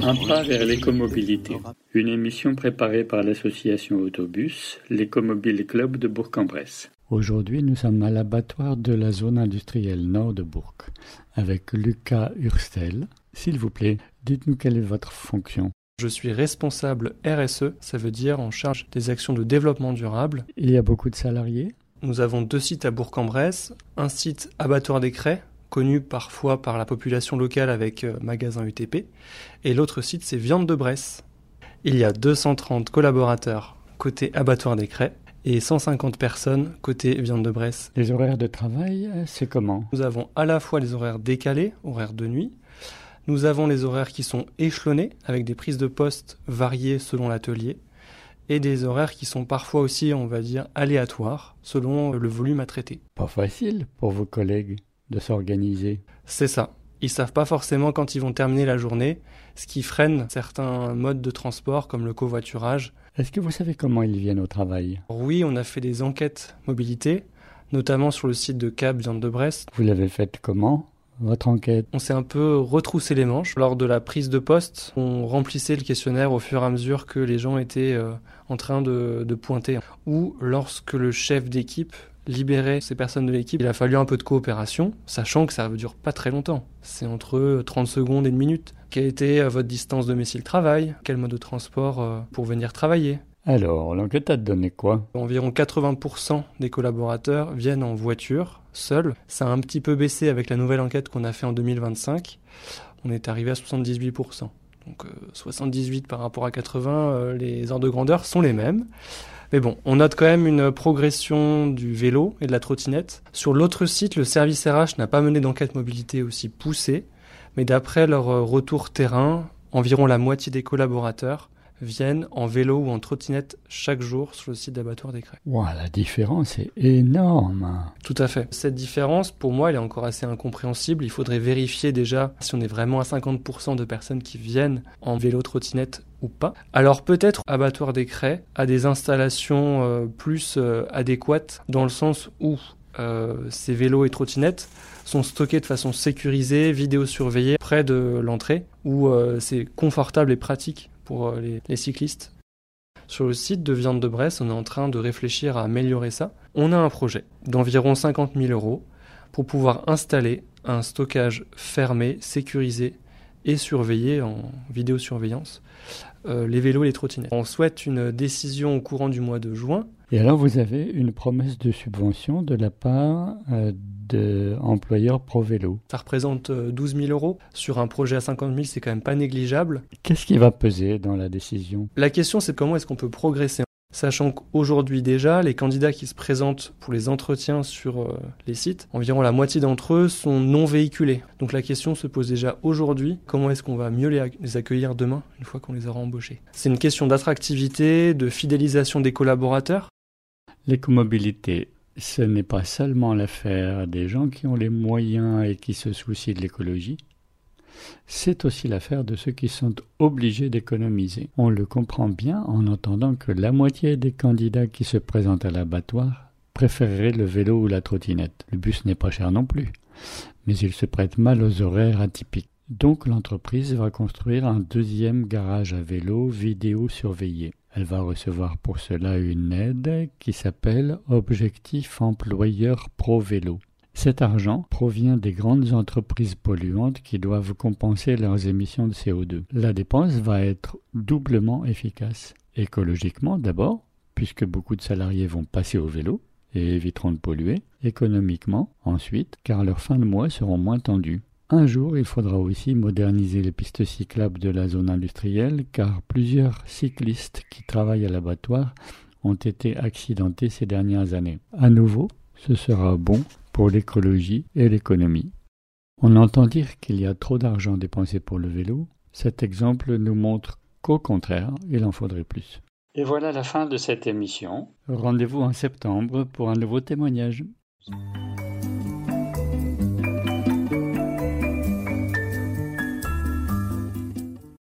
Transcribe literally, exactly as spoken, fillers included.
Un pas vers l'écomobilité. Une émission préparée par l'association Autobus, l'Écomobile Club de Bourg-en-Bresse. Aujourd'hui, nous sommes à l'abattoir de la zone industrielle nord de Bourg, avec Lucas Hurstel. S'il vous plaît, dites-nous quelle est votre fonction. Je suis responsable R S E, ça veut dire en charge des actions de développement durable. Il y a beaucoup de salariés ? Nous avons deux sites à Bourg-en-Bresse, un site abattoir des Craies, connu parfois par la population locale avec euh, magasin U T P, et l'autre site c'est Viande de Bresse. Il y a deux cent trente collaborateurs côté abattoir des Craies et cent cinquante personnes côté Viande de Bresse. Les horaires de travail, c'est comment ? Nous avons à la fois les horaires décalés, horaires de nuit, nous avons les horaires qui sont échelonnés avec des prises de poste variées selon l'atelier, et des horaires qui sont parfois aussi, on va dire, aléatoires selon le volume à traiter. Pas facile pour vos collègues de s'organiser. C'est ça. Ils savent pas forcément quand ils vont terminer la journée, ce qui freine certains modes de transport comme le covoiturage. Est-ce que vous savez comment ils viennent au travail ? Oui, on a fait des enquêtes mobilité, notamment sur le site de Cap Viande de Bresse. Vous l'avez faite comment ? Votre enquête ? On s'est un peu retroussé les manches. Lors de la prise de poste, on remplissait le questionnaire au fur et à mesure que les gens étaient euh, en train de, de pointer. Ou lorsque le chef d'équipe libérer ces personnes de l'équipe, il a fallu un peu de coopération, sachant que ça ne dure pas très longtemps. C'est entre trente secondes et une minute. Quelle était votre distance domicile-travail ? Quel mode de transport euh, pour venir travailler ? Alors, l'enquête a donné quoi ? Environ quatre-vingts pour cent des collaborateurs viennent en voiture, seuls. Ça a un petit peu baissé avec la nouvelle enquête qu'on a fait en deux mille vingt-cinq. On est arrivé à soixante-dix-huit pour cent. Donc euh, soixante-dix-huit par rapport à quatre-vingts, euh, les ordres de grandeur sont les mêmes. Mais bon, on note quand même une progression du vélo et de la trottinette. Sur l'autre site, le service R H n'a pas mené d'enquête mobilité aussi poussée, mais d'après leur retour terrain, environ la moitié des collaborateurs viennent en vélo ou en trottinette chaque jour sur le site d'abattoir des Craies. Wow, la différence est énorme. Tout à fait. Cette différence, pour moi, elle est encore assez incompréhensible. Il faudrait vérifier déjà si on est vraiment à cinquante pour cent de personnes qui viennent en vélo, trottinette ou pas. Alors peut-être Abattoir des Craies a des installations euh, plus euh, adéquates dans le sens où euh, ces vélos et trottinettes sont stockés de façon sécurisée, vidéosurveillés près de l'entrée où euh, c'est confortable et pratique pour euh, les, les cyclistes. Sur le site de Viande de Bresse, on est en train de réfléchir à améliorer ça. On a un projet d'environ cinquante mille euros pour pouvoir installer un stockage fermé, sécurisé et surveillé en vidéosurveillance euh, les vélos et les trottinettes. On souhaite une décision au courant du mois de juin. Et alors vous avez une promesse de subvention de la part euh, d'employeurs ProVélo. Ça représente euh, douze mille euros. Sur un projet à cinquante mille, c'est quand même pas négligeable. Qu'est-ce qui va peser dans la décision ? La question, c'est comment est-ce qu'on peut progresser ? Sachant qu'aujourd'hui déjà, les candidats qui se présentent pour les entretiens sur euh, les sites, environ la moitié d'entre eux sont non véhiculés. Donc la question se pose déjà aujourd'hui, comment est-ce qu'on va mieux les, ac- les accueillir demain, une fois qu'on les aura embauchés ? C'est une question d'attractivité, de fidélisation des collaborateurs. L'écomobilité, ce n'est pas seulement l'affaire des gens qui ont les moyens et qui se soucient de l'écologie. C'est aussi l'affaire de ceux qui sont obligés d'économiser. On le comprend bien en entendant que la moitié des candidats qui se présentent à l'abattoir préféreraient le vélo ou la trottinette. Le bus n'est pas cher non plus, mais il se prête mal aux horaires atypiques. Donc l'entreprise va construire un deuxième garage à vélo vidéo surveillé. Elle va recevoir pour cela une aide qui s'appelle Objectif Employeur ProVélo. Cet argent provient des grandes entreprises polluantes qui doivent compenser leurs émissions de C O deux. La dépense va être doublement efficace. Écologiquement d'abord, puisque beaucoup de salariés vont passer au vélo et éviteront de polluer. Économiquement ensuite, car leurs fins de mois seront moins tendues. Un jour, il faudra aussi moderniser les pistes cyclables de la zone industrielle, car plusieurs cyclistes qui travaillent à l'abattoir ont été accidentés ces dernières années. À nouveau, ce sera bon pour l'écologie et l'économie. On entend dire qu'il y a trop d'argent dépensé pour le vélo. Cet exemple nous montre qu'au contraire, il en faudrait plus. Et voilà la fin de cette émission. Rendez-vous en septembre pour un nouveau témoignage.